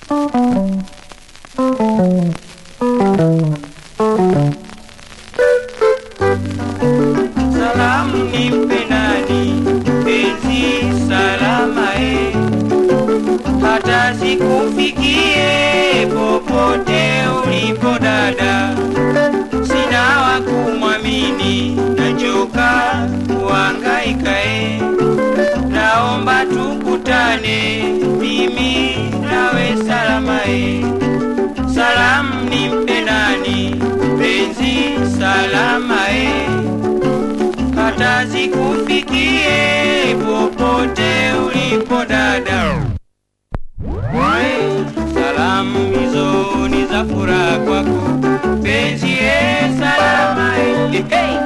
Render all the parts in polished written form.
Salamu nimpe nani, penzi salama hata sikufikie popote ulipo dada. Sina wa kumwamini, nachoka kuhangaika naomba tukutane mimi nawe salama Salamu nimpe nani, penzi salama hata sikufikie popote ulipo dada. Salamu hizo ni za furaha kwako, penzi salama hey.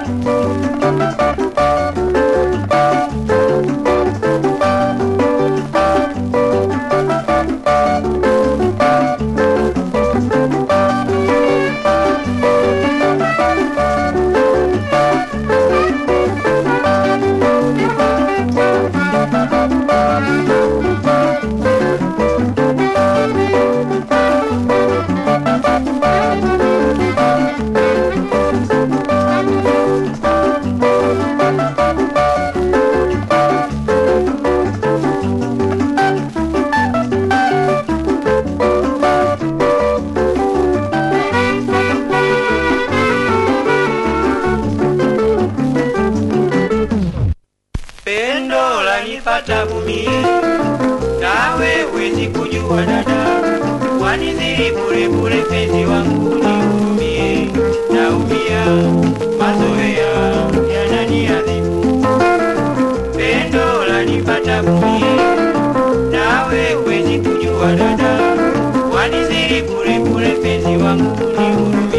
Pendo lanipata vumie, nawe wezi kujua dada, wanizidi bure bure penzi wangu nihurumie, naumia mazoea yananiadhibu. Pendo lanipata vumie, nawe wezi kujua dada, wanizidi bure bure penzi wangu nihurumie.